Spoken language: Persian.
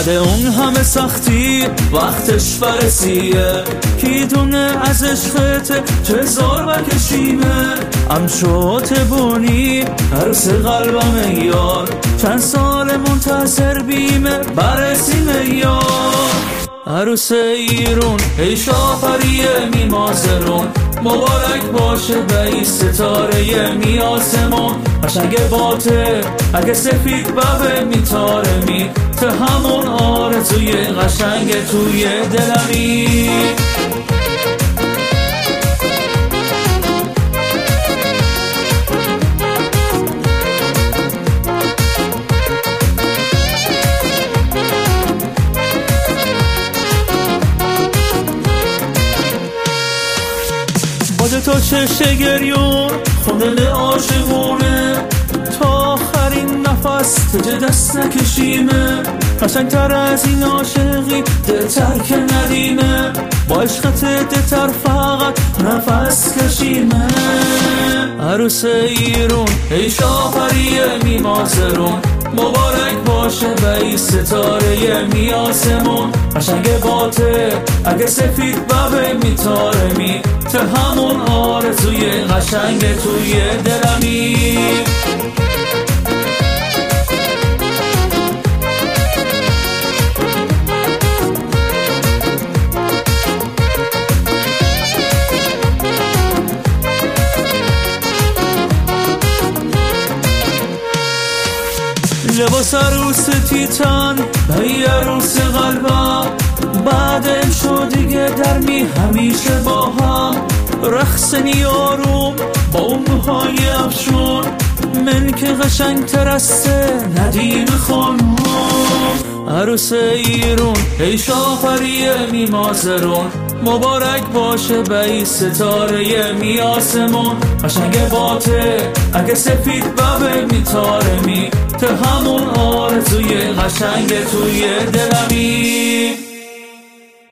بعد اون همه سختی وقتش برسیه، کی دونه از عشقت چه زار بکشیمه. امشوت بونی عروس قلبم یار، چند سال منتظر بیمه برسیمه یار. عروس ایرون ای شاپریه می مازرون، مبارک باشه به این ستاره می آسمون. قشنگ باته اگه سفید ببه میتاره می، تو همون آرزوی قشنگ توی دلمی. باده تا چشت گریون خوندل عاشقونه، تا آخرین نفس تجه دست نکشیمه. قشنگتر از این عاشقی دلتر که ندیمه، با عشقت دلتر فقط نفس کشیمه. عروس ایرون ای شاپریه می مازرون، مبارک باشه به این ستاره می آسمون. قشنگ باته اگه سفید ببه میتاره می، تو همون آرزوی قشنگ توی دلمی. لباس عروس تیتان به عروس قلبم، بعدم شو دیگه در می همیشه با هم. رقصنی آروم با اون موهای افشون، من که قشنگ ترسته ندیم خانم. عروس ایرون ای شاپریه می مازرون، مبارک باشه به این ستاره می آسمون. قشنگ باته اگه سفید ببه میتاره می، تو همون آرزوی قشنگ توی دلمی.